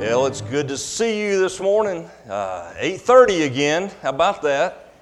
Well, it's good to see you this morning. 8:30 again. How about that?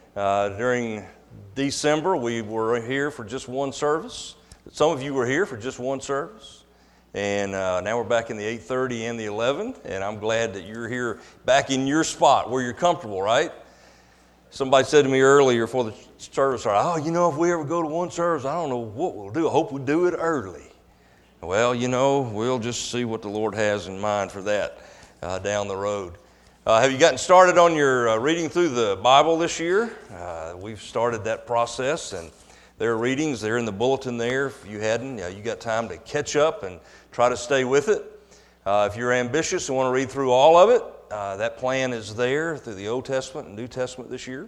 During December, we were here for just one service. Some of you were here for just one service. And now we're back in the 8:30 and the 11. And I'm glad that you're here back in your spot where you're comfortable, right? Somebody said to me earlier before the service started, if we ever go to one service, I don't know what we'll do. I hope we do it early. Well, we'll just see what the Lord has in mind for that down the road. Have you gotten started on your reading through the Bible this year? We've started that process, and there are readings. They're in the bulletin there. If you hadn't, you got time to catch up and try to stay with it. If you're ambitious and want to read through all of it, that plan is there through the Old Testament and New Testament this year.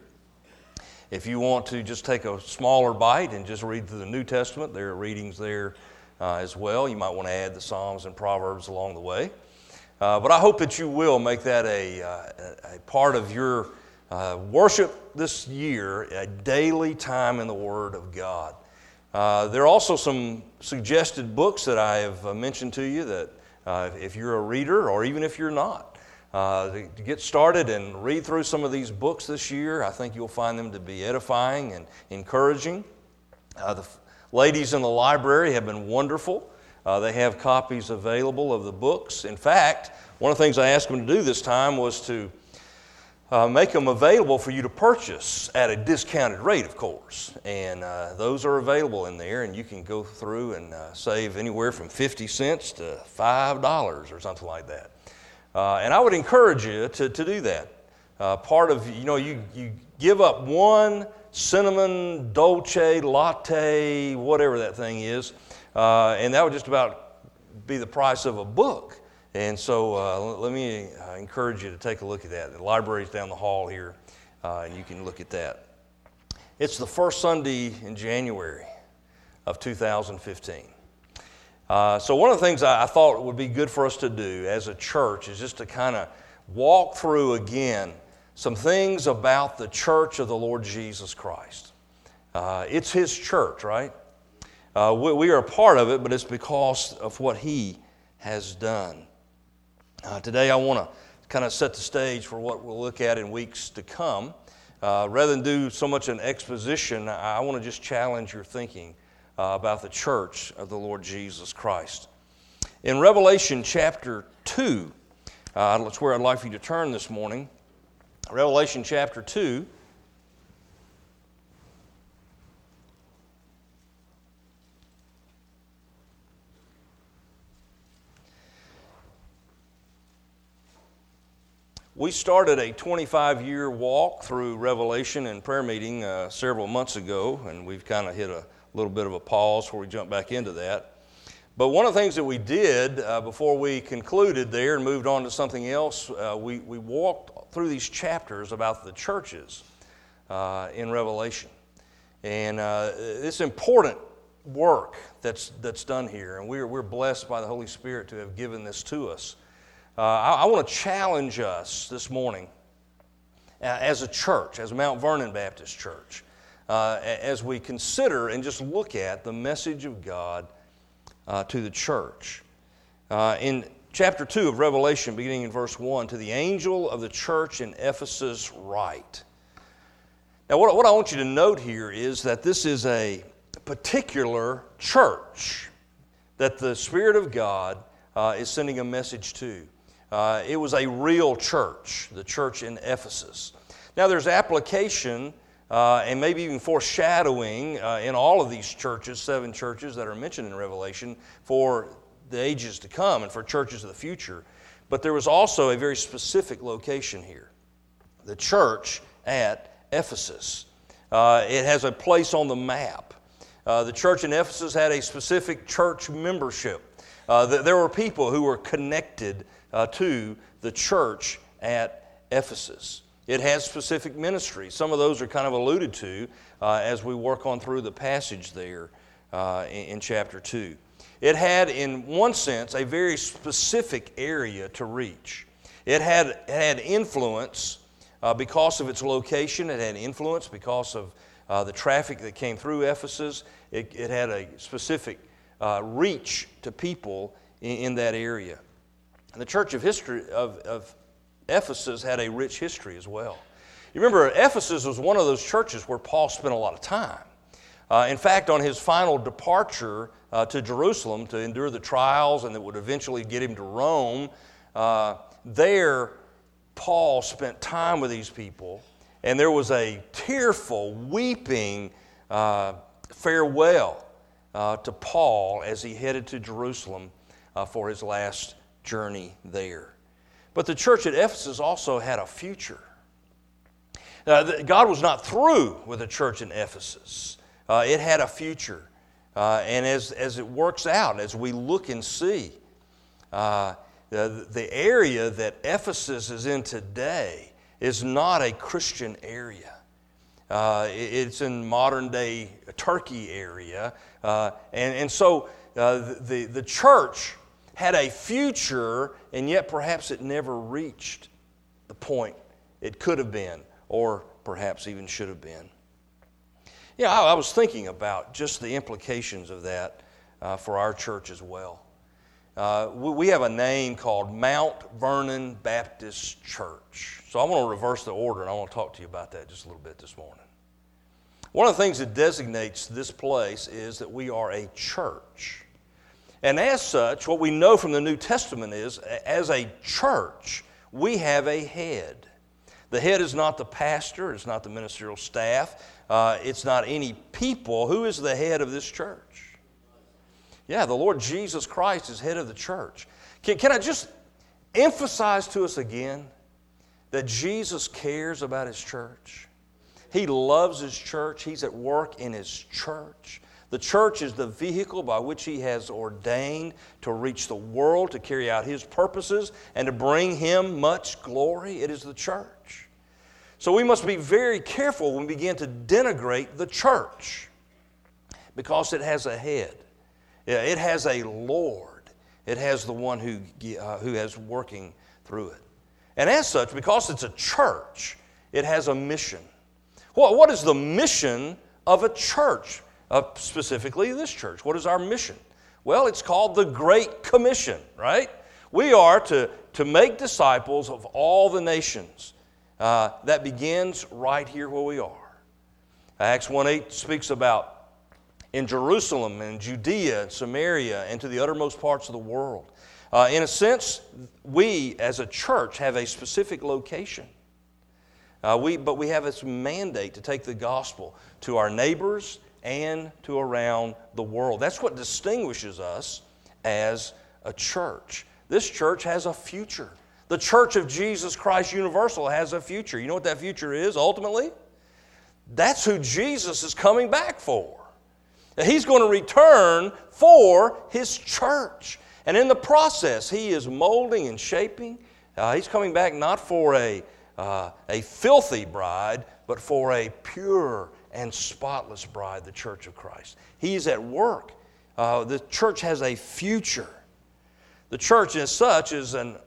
If you want to just take a smaller bite and just read through the New Testament, there are readings there as well. You might want to add the Psalms and Proverbs along the way. But I hope that you will make that a part of your worship this year, a daily time in the Word of God. There are also some suggested books that I have mentioned to you that if you're a reader or even if you're not, to get started and read through some of these books this year, I think you'll find them to be edifying and encouraging. The ladies in the library have been wonderful. They have copies available of the books. In fact, one of the things I asked them to do this time was to make them available for you to purchase at a discounted rate, of course. And those are available in there, and you can go through and save anywhere from 50 cents to $5 or something like that. And I would encourage you to do that. Part of, you give up one cinnamon dolce latte, whatever that thing is, and that would just about be the price of a book. And so let me encourage you to take a look at that. The library's down the hall here, and you can look at that. It's the first Sunday in January of 2015. So one of the things I thought would be good for us to do as a church is just to kind of walk through again some things about the church of the Lord Jesus Christ. It's His church, right? We are a part of it, but it's because of what He has done. Today I want to kind of set the stage for what we'll look at in weeks to come. Rather than do so much an exposition, I want to just challenge your thinking about the church of the Lord Jesus Christ. In Revelation chapter 2, that's where I'd like for you to turn this morning. Revelation chapter 2. We started a 25-year walk through Revelation and prayer meeting several months ago, and we've kind of hit a little bit of a pause before we jump back into that. But one of the things that we did before we concluded there and moved on to something else, we walked through these chapters about the churches in Revelation. And it's important work that's done here, and we're blessed by the Holy Spirit to have given this to us. I want to challenge us this morning as a church, as Mount Vernon Baptist Church, as we consider and just look at the message of God to the church. In chapter 2 of Revelation, beginning in verse 1, to the angel of the church in Ephesus write. Now, what I want you to note here is that this is a particular church that the Spirit of God is sending a message to. It was a real church, the church in Ephesus. Now, there's application and maybe even foreshadowing in all of these churches, 7 churches that are mentioned in Revelation, for the ages to come and for churches of the future. But there was also a very specific location here, the church at Ephesus. It has a place on the map. The church in Ephesus had a specific church membership. There were people who were connected to the church at Ephesus. It has specific ministries. Some of those are kind of alluded to as we work on through the passage there in chapter 2. It had, in one sense, a very specific area to reach. It had influence because of its location. It had influence because of the traffic that came through Ephesus. It had a specific reach to people in that area. And the church of Ephesus had a rich history as well. You remember, Ephesus was one of those churches where Paul spent a lot of time. In fact, on his final departure to Jerusalem to endure the trials and that would eventually get him to Rome, there Paul spent time with these people, and there was a tearful, weeping farewell to Paul as he headed to Jerusalem for his last journey there. But the church at Ephesus also had a future. God was not through with the church in Ephesus. It had a future. And as it works out, as we look and see, the area that Ephesus is in today is not a Christian area. It's in modern-day Turkey area. And so the church had a future, and yet perhaps it never reached the point it could have been, or perhaps even should have been. Yeah, I was thinking about just the implications of that for our church as well. We have a name called Mount Vernon Baptist Church. So I want to reverse the order, and I want to talk to you about that just a little bit this morning. One of the things that designates this place is that we are a church. And as such, what we know from the New Testament is, as a church, we have a head. The head is not the pastor, it's not the ministerial staff, it's not any people. Who is the head of this church? Yeah, the Lord Jesus Christ is head of the church. Can I just emphasize to us again that Jesus cares about His church? He loves His church. He's at work in His church. The church is the vehicle by which He has ordained to reach the world, to carry out His purposes, and to bring Him much glory. It is the church. So we must be very careful when we begin to denigrate the church, because it has a head. It has a Lord. It has the one who is working through it. And as such, because it's a church, it has a mission. What is the mission of a church? Specifically this church. What is our mission? Well, it's called the Great Commission, right? We are to make disciples of all the nations. That begins right here where we are. Acts 1:8 speaks about in Jerusalem and Judea and Samaria and to the uttermost parts of the world. In a sense, we as a church have a specific location. But we have this mandate to take the gospel to our neighbors and to around the world. That's what distinguishes us as a church. This church has a future. The Church of Jesus Christ Universal has a future. You know what that future is ultimately? That's who Jesus is coming back for. He's going to return for His church. And in the process, He is molding and shaping. He's coming back not for a filthy bride, but for a pure and spotless bride, the church of Christ. He's at work. The church has a future. The church as such is an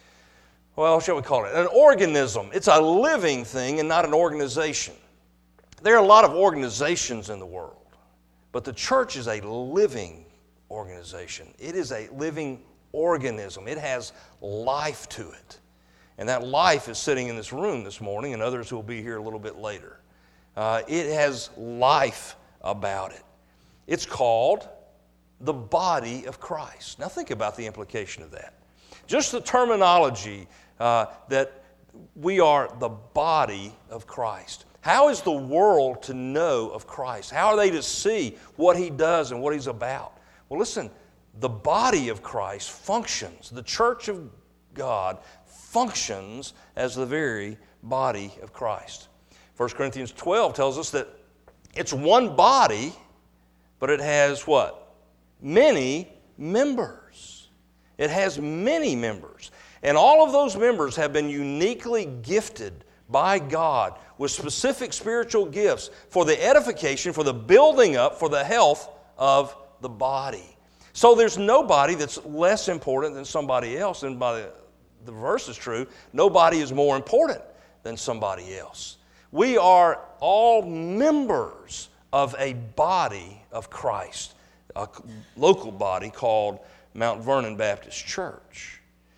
organism. It's a living thing and not an organization. There are a lot of organizations in the world, but the church is a living organization. It is a living organism. It has life to it. And that life is sitting in this room this morning, and others who will be here a little bit later. It has life about it. It's called the body of Christ. Now think about the implication of that. Just the terminology that we are the body of Christ. How is the world to know of Christ? How are they to see what He does and what He's about? Well, listen, the body of Christ functions. The church of God functions as the very body of Christ. 1 Corinthians 12 tells us that it's one body, but it has what? Many members. It has many members. And all of those members have been uniquely gifted by God with specific spiritual gifts for the edification, for the building up, for the health of the body. So there's nobody that's less important than somebody else. And by the verse is true, nobody is more important than somebody else. We are all members of a body of Christ, a local body called Mount Vernon Baptist Church.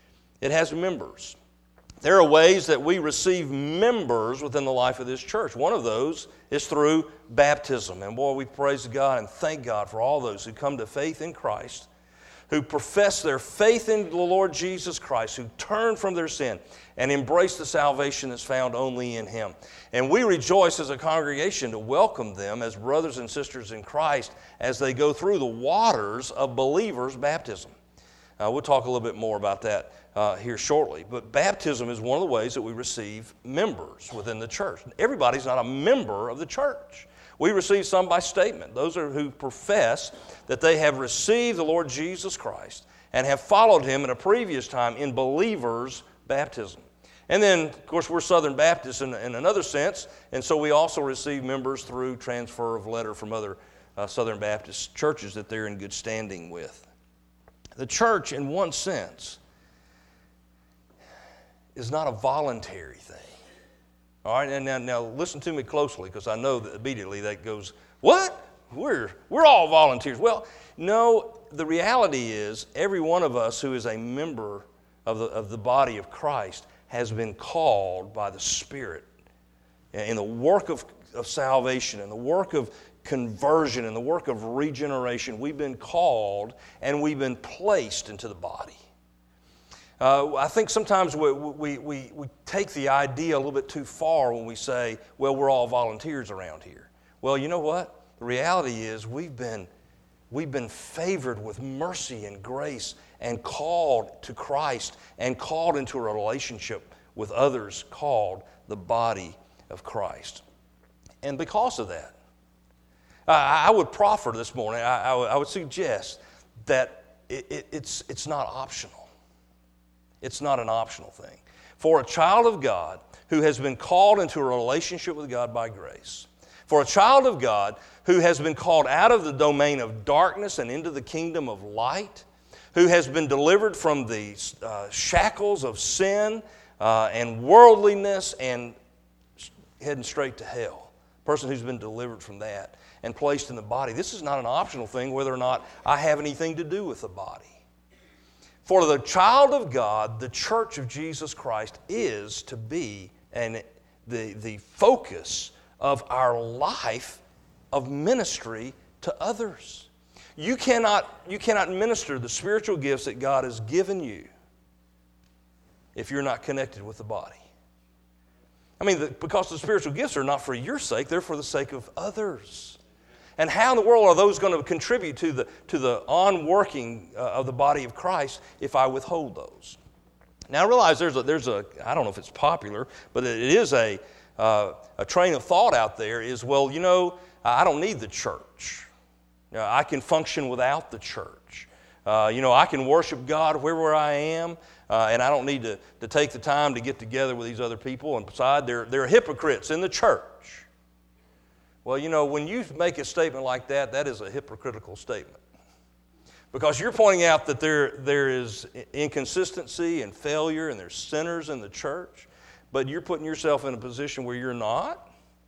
it has members. There are ways that we receive members within the life of this church. One of those is through baptism. And boy, we praise God and thank God for all those who come to faith in Christ, who profess their faith in the Lord Jesus Christ, who turn from their sin and embrace the salvation that's found only in Him. And we rejoice as a congregation to welcome them as brothers and sisters in Christ as they go through the waters of believers' baptism. We'll talk a little bit more about that here shortly. But baptism is one of the ways that we receive members within the church. Everybody's not a member of the church. We receive some by statement. Those are who profess that they have received the Lord Jesus Christ and have followed Him in a previous time in believers' baptism. And then, of course, we're Southern Baptists in another sense, and so we also receive members through transfer of letter from other Southern Baptist churches that they're in good standing with. The church, in one sense, is not a voluntary thing. All right, and now listen to me closely, because I know that immediately that goes, what? We're all volunteers. Well, no, the reality is every one of us who is a member of the body of Christ has been called by the Spirit in the work of salvation, in the work of conversion, in the work of regeneration. We've been called and we've been placed into the body. I think sometimes we take the idea a little bit too far when we say, well, we're all volunteers around here. Well, you know what? The reality is we've been favored with mercy and grace and called to Christ and called into a relationship with others called the body of Christ. And because of that, I would proffer this morning, I would suggest that it's not optional. It's not an optional thing. For a child of God who has been called into a relationship with God by grace, for a child of God who has been called out of the domain of darkness and into the kingdom of light, who has been delivered from the shackles of sin and worldliness and heading straight to hell, a person who's been delivered from that and placed in the body. This is not an optional thing whether or not I have anything to do with the body. For the child of God, the church of Jesus Christ is to be the focus of our life of ministry to others. You cannot minister the spiritual gifts that God has given you if you're not connected with the body. I mean, because the spiritual gifts are not for your sake, they're for the sake of others. And how in the world are those going to contribute to the on-working of the body of Christ if I withhold those? Now I realize there's a I don't know if it's popular, but it is a train of thought out there is, well, you know, I don't need the church. I can function without the church. I can worship God wherever I am, and I don't need to take the time to get together with these other people. And besides, they're hypocrites in the church. Well, you know, when you make a statement like that, that is a hypocritical statement. Because you're pointing out that there is inconsistency and failure and there's sinners in the church, but you're putting yourself in a position where you're not.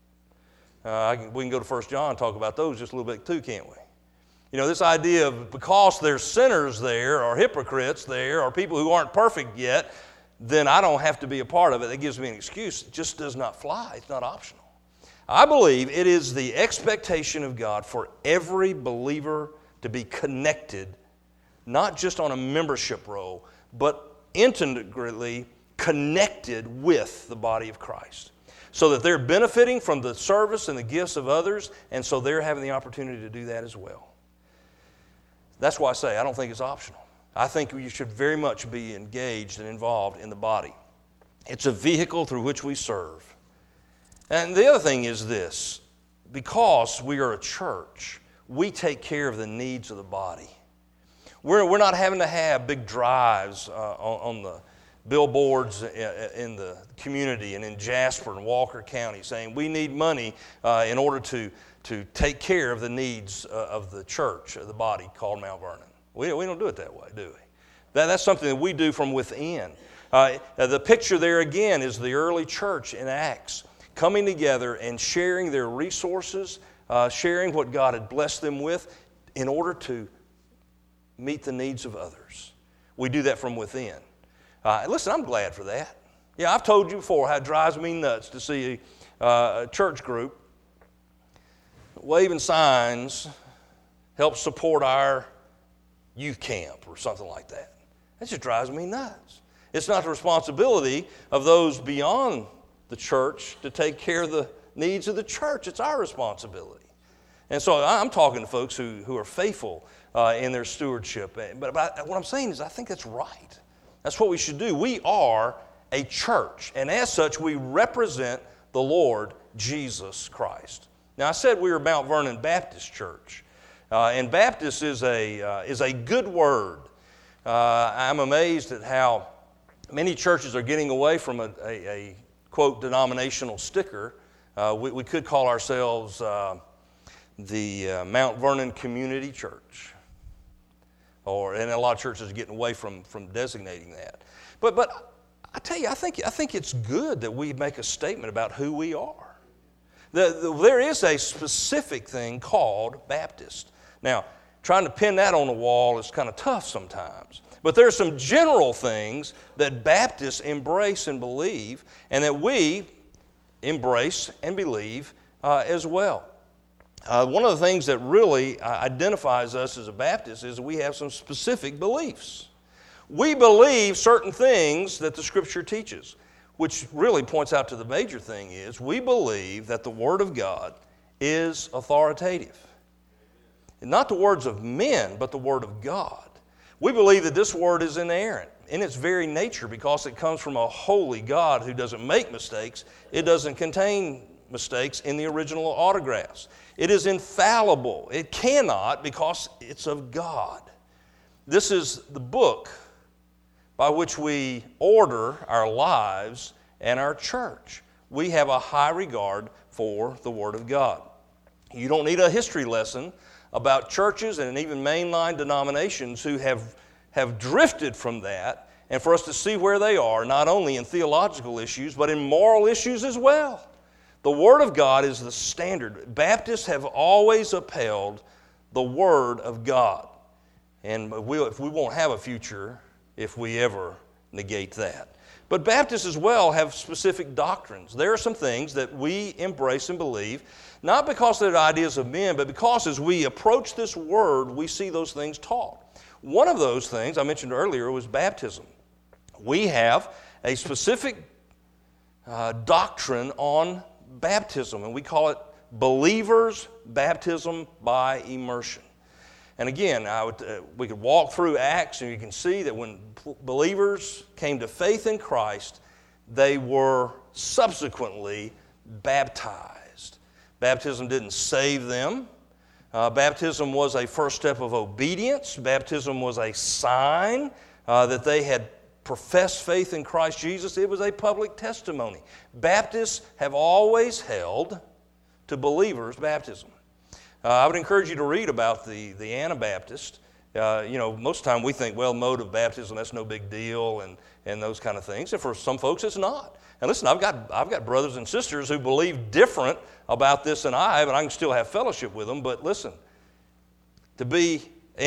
We can go to 1 John and talk about those just a little bit too, can't we? You know, this idea of because there's sinners there or hypocrites there or people who aren't perfect yet, then I don't have to be a part of it. That gives me an excuse. It just does not fly. It's not optional. I believe it is the expectation of God for every believer to be connected, not just on a membership role, but intimately connected with the body of Christ, so that they're benefiting from the service and the gifts of others, and so they're having the opportunity to do that as well. That's why I say I don't think it's optional. I think you should very much be engaged and involved in the body. It's a vehicle through which we serve. And the other thing is this: because we are a church, we take care of the needs of the body. We're not having to have big drives on the billboards in the community and in Jasper and Walker County saying we need money in order to take care of the needs of the church, of the body called Mount Vernon. We don't do it that way, do we? That's something that we do from within. The picture there again is the early church in Acts, coming together and sharing their resources, sharing what God had blessed them with in order to meet the needs of others. We do that from within. Listen, I'm glad for that. Yeah, I've told you before how it drives me nuts to see a church group waving signs help support our youth camp or something like that. That just drives me nuts. It's not the responsibility of those beyond the church to take care of the needs of the church. It's our responsibility. And so I'm talking to folks who are faithful in their stewardship. But what I'm saying is I think that's right. That's what we should do. We are a church, and as such, we represent the Lord Jesus Christ. Now, I said we were Mount Vernon Baptist Church, and Baptist is a good word. I'm amazed at how many churches are getting away from a quote, denominational sticker. We could call ourselves the Mount Vernon Community Church. And a lot of churches are getting away from designating that. But I tell you, I think it's good that we make a statement about who we are. There is a specific thing called Baptist. Now, trying to pin that on the wall is kind of tough sometimes. But there are some general things that Baptists embrace and believe, and that we embrace and believe as well. One of the things that really identifies us as a Baptist is that we have some specific beliefs. We believe certain things that the Scripture teaches, which really points out to the major thing is we believe that the Word of God is authoritative. Not the words of men, but the Word of God. We believe that this Word is inerrant in its very nature because it comes from a holy God who doesn't make mistakes. It doesn't contain mistakes in the original autographs. It is infallible. It cannot because it's of God. This is the book by which we order our lives and our church. We have a high regard for the Word of God. You don't need a history lesson about churches and even mainline denominations who have drifted from that, and for us to see where they are, not only in theological issues, but in moral issues as well. The Word of God is the standard. Baptists have always upheld the Word of God. And we won't have a future if we ever negate that. But Baptists as well have specific doctrines. There are some things that we embrace and believe, not because they're the ideas of men, but because as we approach this Word, we see those things taught. One of those things I mentioned earlier was baptism. We have a specific doctrine on baptism, and we call it believers' baptism by immersion. And again, we could walk through Acts, and you can see that when believers came to faith in Christ, they were subsequently baptized. Baptism didn't save them. Baptism was a first step of obedience. Baptism was a sign that they had professed faith in Christ Jesus. It was a public testimony. Baptists have always held to believers' baptism. I would encourage you to read about the Anabaptist. Most of the time we think, well, mode of baptism, that's no big deal, and those kind of things. And for some folks, it's not. And listen, I've got brothers and sisters who believe different about this than I have, and I can still have fellowship with them. But listen, to be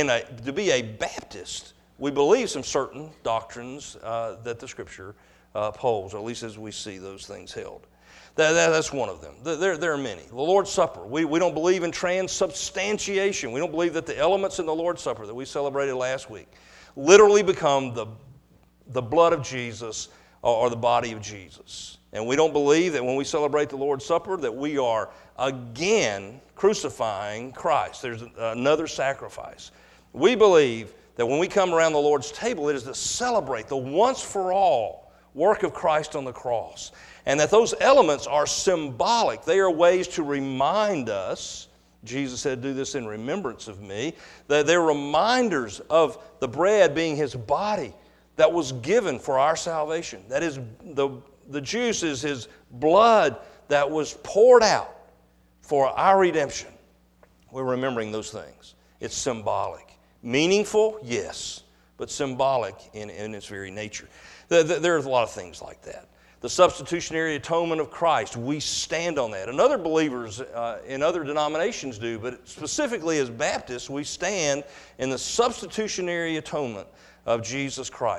a Baptist, we believe some certain doctrines that the Scripture upholds, or at least as we see those things held. That's one of them. There are many. The Lord's Supper. We don't believe in transubstantiation. We don't believe that the elements in the Lord's Supper that we celebrated last week literally become the blood of Jesus or the body of Jesus. And we don't believe that when we celebrate the Lord's Supper that we are again crucifying Christ. There's another sacrifice. We believe that when we come around the Lord's table, it is to celebrate the once-for-all work of Christ on the cross. And that those elements are symbolic. They are ways to remind us, Jesus said, do this in remembrance of me, that they're reminders of the bread being His body that was given for our salvation. That is, the juice is His blood that was poured out for our redemption. We're remembering those things. It's symbolic. Meaningful, yes, but symbolic in its very nature. There's a lot of things like that. The substitutionary atonement of Christ, we stand on that. And other believers in other denominations do, but specifically as Baptists, we stand in the substitutionary atonement of Jesus Christ.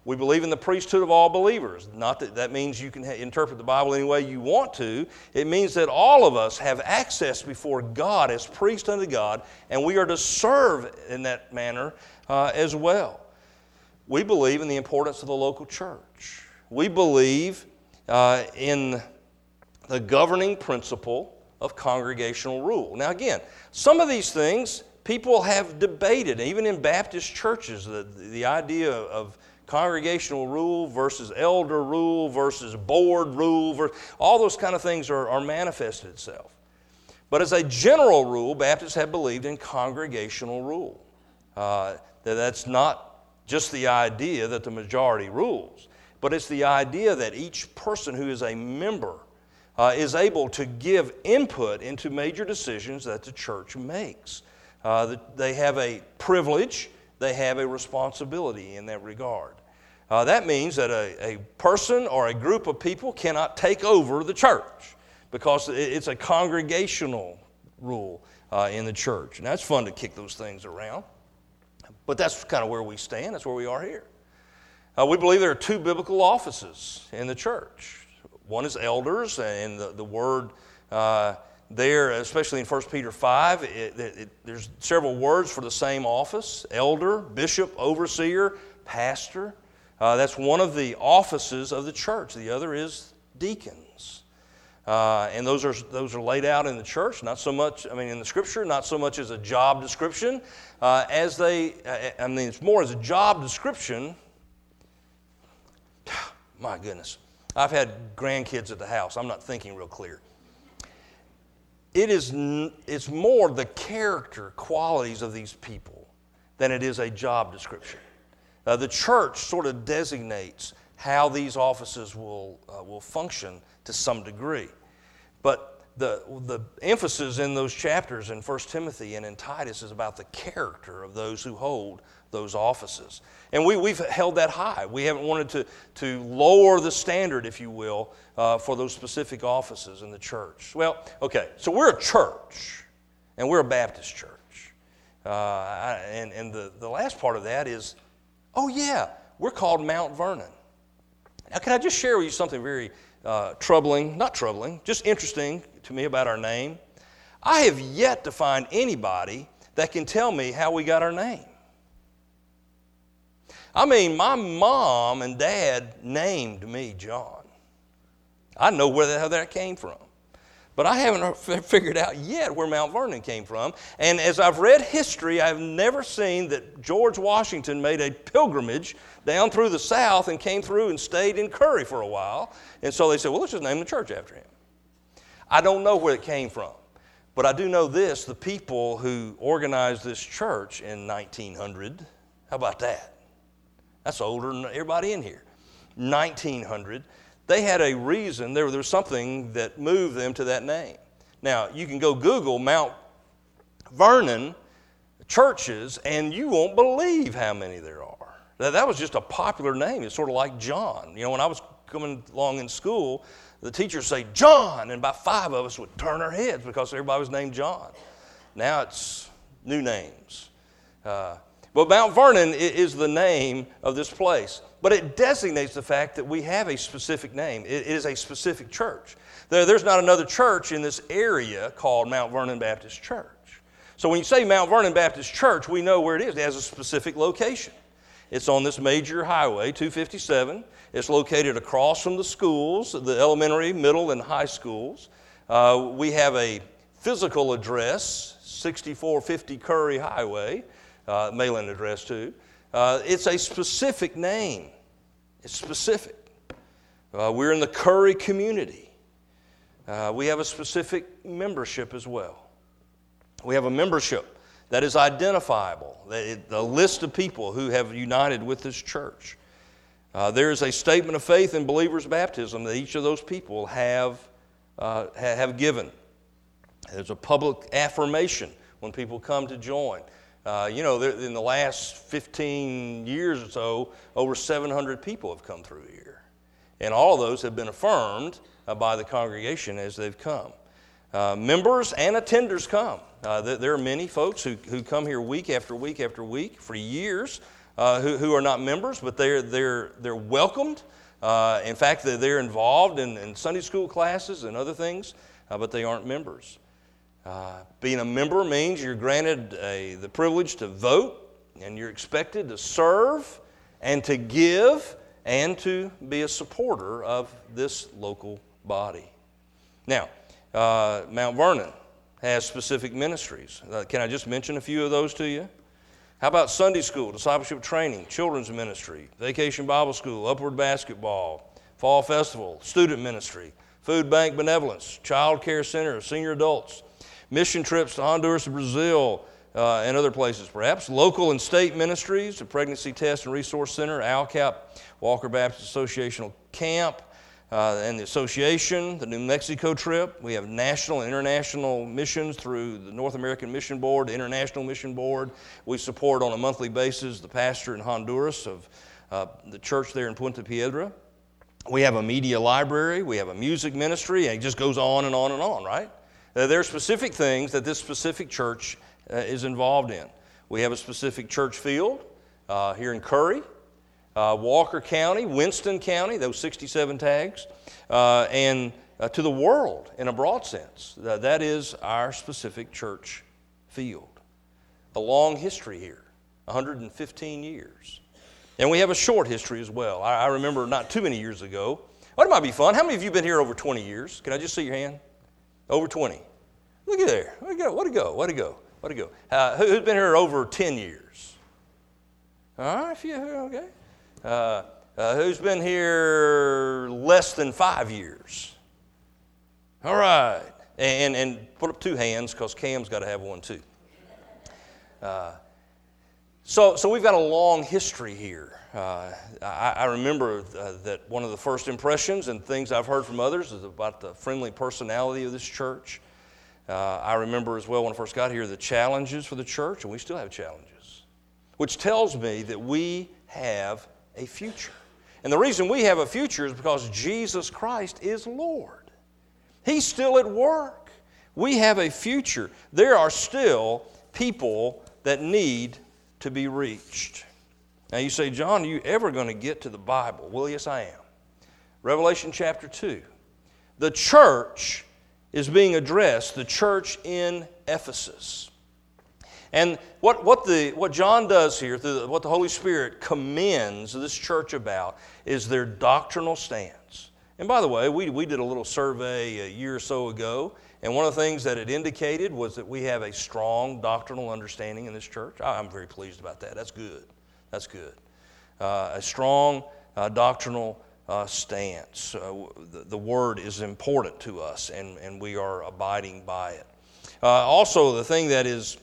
We believe in the priesthood of all believers. Not that that means you can interpret the Bible any way you want to. It means that all of us have access before God as priests unto God, and we are to serve in that manner as well. We believe in the importance of the local church. We believe in the governing principle of congregational rule. Now again, some of these things people have debated, even in Baptist churches, the idea of congregational rule versus elder rule versus board rule, all those kind of things are manifested itself. But as a general rule, Baptists have believed in congregational rule. That's not just the idea that the majority rules, but it's the idea that each person who is a member is able to give input into major decisions that the church makes. They have a privilege, they have a responsibility in that regard. That means that a person or a group of people cannot take over the church because it's a congregational rule in the church. And that's fun to kick those things around. But that's kind of where we stand. That's where we are here. We believe there are two biblical offices in the church. One is elders, and the word there, especially in 1 Peter 5, there's several words for the same office: elder, bishop, overseer, pastor. That's one of the offices of the church. The other is deacons. And those are laid out in the church, not so much, in the Scripture, not so much as a job description, it's more as a job description. My goodness. I've had grandkids at the house. I'm not thinking real clear. It's more the character qualities of these people than it is a job description. The church sort of designates how these offices will function to some degree. But the emphasis in those chapters in 1 Timothy and in Titus is about the character of those who hold those offices. And we've held that high. We haven't wanted to lower the standard, if you will, for those specific offices in the church. Well, okay, so we're a church, and we're a Baptist church. And the last part of that is, oh yeah, we're called Mount Vernon. Now can I just share with you something very just interesting to me about our name? I have yet to find anybody that can tell me how we got our name. My mom and dad named me John. I know where the hell that came from. But I haven't figured out yet where Mount Vernon came from. And as I've read history, I've never seen that George Washington made a pilgrimage down through the South and came through and stayed in Curry for a while. And so they said, well, let's just name the church after him. I don't know where it came from. But I do know this: the people who organized this church in 1900, how about that? That's older than everybody in here. 1900. They had a reason. There was something that moved them to that name. Now, you can go Google Mount Vernon churches, and you won't believe how many there are. That was just a popular name. It's sort of like John. When I was coming along in school, the teachers say, John, and about 5 of us would turn our heads because everybody was named John. Now it's new names. But Mount Vernon is the name of this place. But it designates the fact that we have a specific name. It is a specific church. There's not another church in this area called Mount Vernon Baptist Church. So when you say Mount Vernon Baptist Church, we know where it is. It has a specific location. It's on this major highway, 257. It's located across from the schools, the elementary, middle, and high schools. We have a physical address, 6450 Curry Highway, mailing address too. It's a specific name. It's specific. We're in the Curry community. We have a specific membership as well. We have a membership that is identifiable, the list of people who have united with this church. There is a statement of faith in believers' baptism that each of those people have given. There's a public affirmation when people come to join. In the last 15 years or so, over 700 people have come through here. And all of those have been affirmed by the congregation as they've come. Members and attenders come. There are many folks who come here week after week after week for years. who are not members, but they're welcomed. In fact, they're involved in Sunday school classes and other things, but they aren't members. Being a member means you're granted the privilege to vote, and you're expected to serve and to give and to be a supporter of this local body. Now, Mount Vernon has specific ministries. Can I just mention a few of those to you? How about Sunday school, discipleship training, children's ministry, vacation Bible school, upward basketball, fall festival, student ministry, food bank benevolence, child care center, senior adults, mission trips to Honduras and Brazil, and other places perhaps, local and state ministries, the Pregnancy Test and Resource Center, ALCAP, Walker Baptist Associational Camp, and the association, the New Mexico trip. We have national and international missions through the North American Mission Board, the International Mission Board. We support on a monthly basis the pastor in Honduras of the church there in Puente Piedra. We have a media library. We have a music ministry, and it just goes on and on and on, right? There are specific things that this specific church is involved in. We have a specific church field here in Curry, Walker County, Winston County, those 67 tags, and to the world in a broad sense. That is our specific church field. A long history here, 115 years. And we have a short history as well. I remember not too many years ago. Oh, it might be fun. How many of you have been here over 20 years? Can I just see your hand? Over 20. Look at there. Way to go. Way to go. Way to go. Way to go. Who's been here over 10 years? All right, a few. Okay. Who's been here less than 5 years? All right. And put up 2 hands because Cam's got to have one too. So we've got a long history here. I remember that one of the first impressions and things I've heard from others is about the friendly personality of this church. I remember as well when I first got here the challenges for the church, and we still have challenges, which tells me that we have a future. And the reason we have a future is because Jesus Christ is Lord. He's still at work. We have a future. There are still people that need to be reached. Now you say, John, are you ever going to get to the Bible? Well, yes, I am. Revelation chapter 2. The church is being addressed, the church in Ephesus. And what John does here, what the Holy Spirit commends this church about, is their doctrinal stance. And by the way, we did a little survey a year or so ago, and one of the things that it indicated was that we have a strong doctrinal understanding in this church. I'm very pleased about that. That's good. That's good. A strong doctrinal stance. The Word is important to us, and we are abiding by it. Also, the thing that is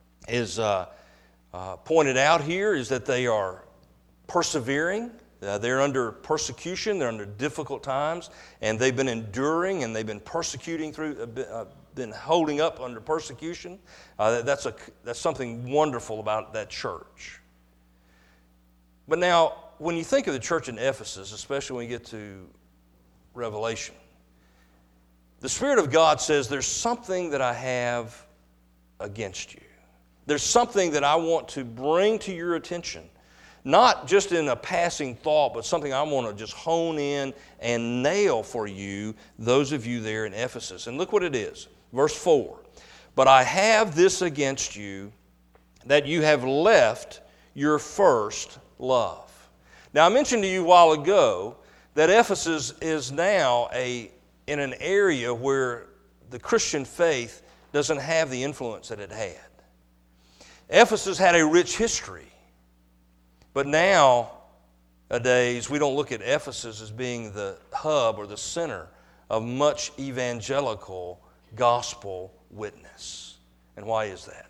pointed out here is that they are persevering. They're under persecution. They're under difficult times, and they've been enduring, and they've been persecuting been holding up under persecution. That's something wonderful about that church. But now, when you think of the church in Ephesus, especially when you get to Revelation, the Spirit of God says, there's something that I have against you. There's something that I want to bring to your attention, not just in a passing thought, but something I want to just hone in and nail for you, those of you there in Ephesus. And look what it is. Verse 4. But I have this against you, that you have left your first love. Now, I mentioned to you a while ago that Ephesus is now in an area where the Christian faith doesn't have the influence that it had. Ephesus had a rich history, but nowadays we don't look at Ephesus as being the hub or the center of much evangelical gospel witness. And why is that?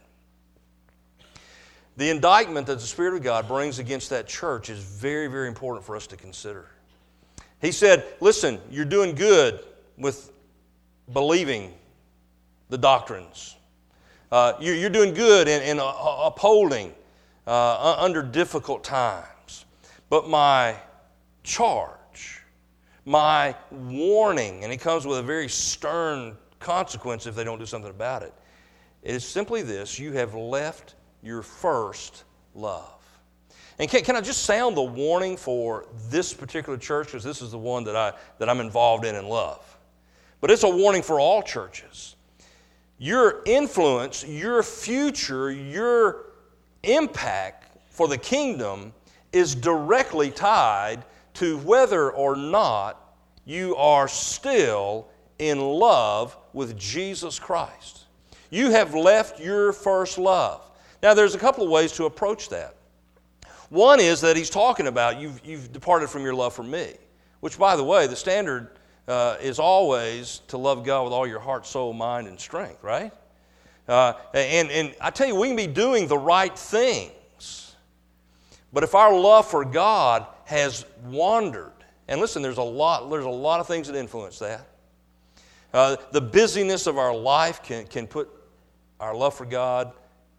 The indictment that the Spirit of God brings against that church is very, very important for us to consider. He said, listen, you're doing good with believing the doctrines. You're doing good in upholding under difficult times. But my charge, my warning, and it comes with a very stern consequence if they don't do something about it, it is simply this: you have left your first love. And can I just sound the warning for this particular church, because this is the one that I'm involved in and love. But it's a warning for all churches. Your influence, your future, your impact for the kingdom is directly tied to whether or not you are still in love with Jesus Christ. You have left your first love. Now, there's a couple of ways to approach that. One is that he's talking about you've departed from your love for me, which, by the way, the standard is always to love God with all your heart, soul, mind, and strength, right? And I tell you, we can be doing the right things, but if our love for God has wandered, and listen, there's a lot of things that influence that. The busyness of our life can put our love for God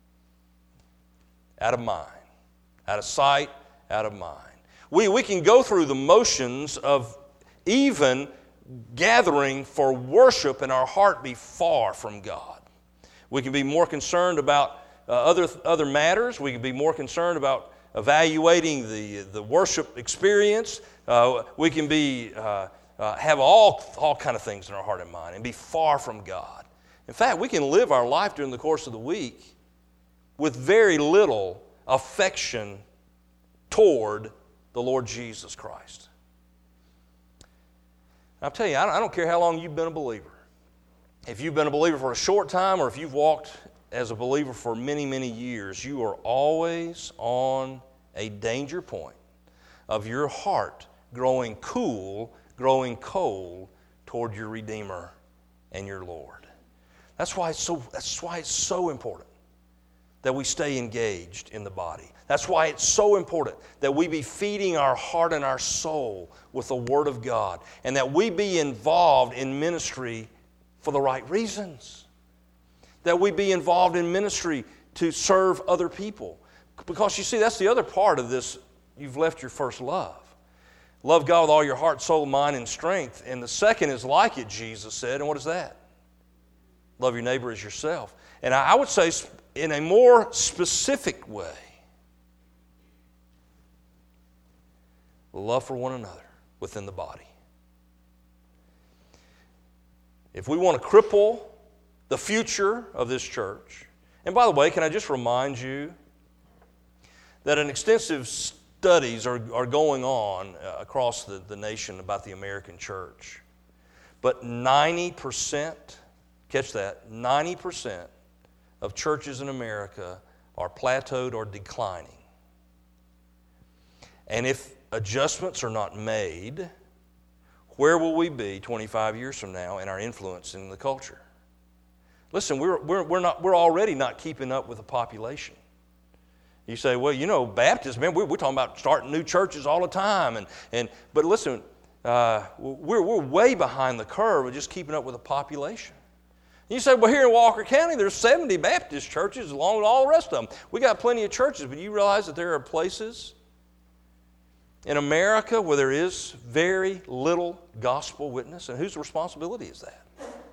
out of mind, out of sight, out of mind. We can go through the motions of even gathering for worship and our heart be far from God. We can be more concerned about other matters. We can be more concerned about evaluating the worship experience. We can be have all kind of things in our heart and mind and be far from God. In fact, we can live our life during the course of the week with very little affection toward the Lord Jesus Christ. I'll tell you, I don't care how long you've been a believer. If you've been a believer for a short time or if you've walked as a believer for many, many years, you are always on a danger point of your heart growing cold toward your Redeemer and your Lord. That's why it's so important that we stay engaged in the body. That's why it's so important that we be feeding our heart and our soul with the Word of God, and that we be involved in ministry for the right reasons. That we be involved in ministry to serve other people. Because you see, that's the other part of this, you've left your first love. Love God with all your heart, soul, mind, and strength. And the second is like it, Jesus said. And what is that? Love your neighbor as yourself. And I would say in a more specific way, love for one another within the body. If we want to cripple the future of this church, and by the way, can I just remind you that an extensive studies are going on across the nation about the American church. But 90%, catch that, 90% of churches in America are plateaued or declining. And if adjustments are not made, where will we be 25 years from now in our influence in the culture? Listen, we're already not keeping up with the population. You say, well, you know, Baptists, man, we're talking about starting new churches all the time. But listen, we're way behind the curve of just keeping up with the population. You say, well, here in Walker County, there's 70 Baptist churches along with all the rest of them. We got plenty of churches, but you realize that there are places in America where there is very little gospel witness, and whose responsibility is that?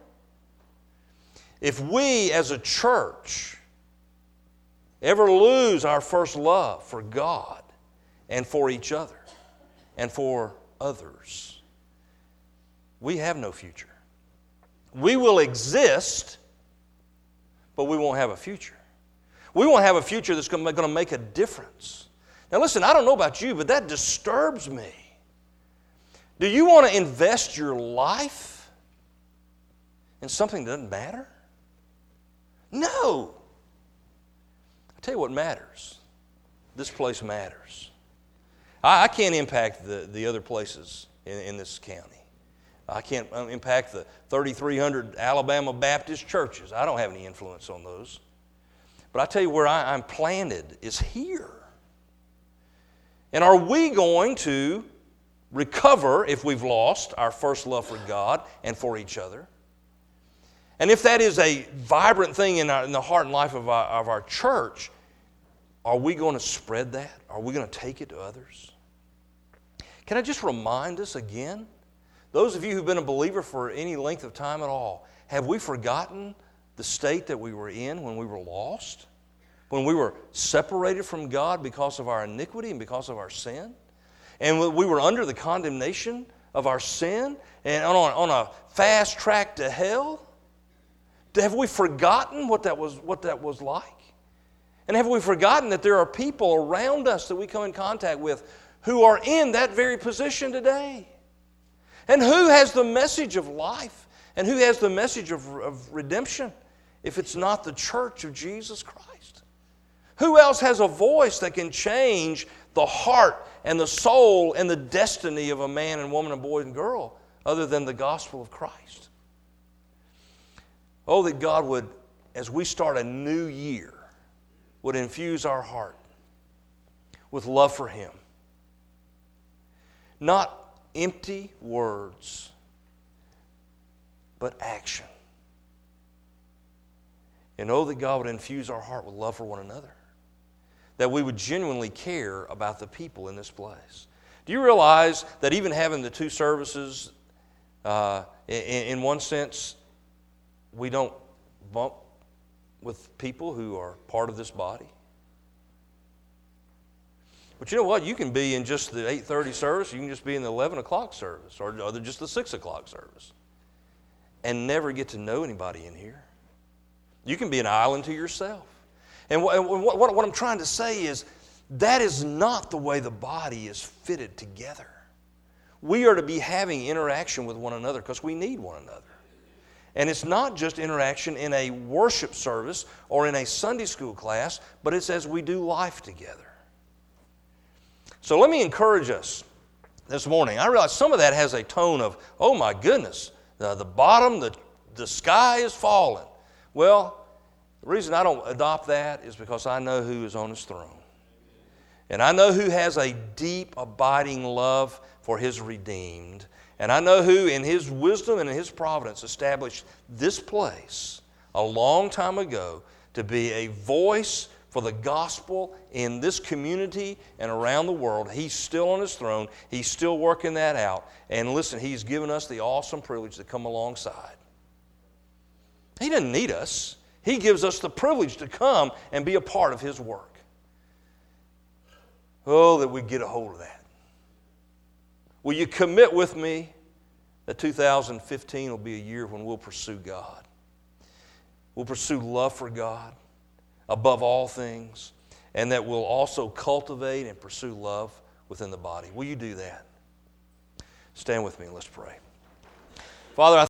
If we as a church ever lose our first love for God and for each other and for others, we have no future. We will exist, but we won't have a future. We won't have a future that's going to make a difference. Now listen, I don't know about you, but that disturbs me. Do you want to invest your life in something that doesn't matter? No. I'll tell you what matters. This place matters. I can't impact the other places in this county. I can't impact the 3,300 Alabama Baptist churches. I don't have any influence on those. But I tell you where I'm planted is here. And are we going to recover if we've lost our first love for God and for each other? And if that is a vibrant thing in the heart and life of our church, are we going to spread that? Are we going to take it to others? Can I just remind us again, those of you who've been a believer for any length of time at all, have we forgotten the state that we were in when we were lost? when we were separated from God because of our iniquity and because of our sin, and we were under the condemnation of our sin and on a fast track to hell? Have we forgotten what that was like? And have we forgotten that there are people around us that we come in contact with who are in that very position today? And who has the message of life? And who has the message of redemption if it's not the church of Jesus Christ? Who else has a voice that can change the heart and the soul and the destiny of a man and woman and boy and girl other than the gospel of Christ? Oh, that God would, as we start a new year, would infuse our heart with love for Him. Not empty words, but action. And oh, that God would infuse our heart with love for one another. That we would genuinely care about the people in this place. Do you realize that even having the two services, in one sense, we don't bump with people who are part of this body? But you know what? You can be in just the 8:30 service, you can just be in the 11 o'clock service, or just the 6 o'clock service, and never get to know anybody in here. You can be an island to yourself. And what I'm trying to say is, that is not the way the body is fitted together. We are to be having interaction with one another because we need one another. And it's not just interaction in a worship service or in a Sunday school class, but it's as we do life together. So let me encourage us this morning. I realize some of that has a tone of, oh my goodness, the bottom, the sky is falling. Well, the reason I don't adopt that is because I know who is on His throne. And I know who has a deep, abiding love for His redeemed. And I know who, in His wisdom and in His providence, established this place a long time ago to be a voice for the gospel in this community and around the world. He's still on His throne. He's still working that out. And listen, He's given us the awesome privilege to come alongside. He doesn't need us. He gives us the privilege to come and be a part of His work. Oh, that we get a hold of that. Will you commit with me that 2015 will be a year when we'll pursue God? We'll pursue love for God above all things, and that we'll also cultivate and pursue love within the body. Will you do that? Stand with me and let's pray. Father,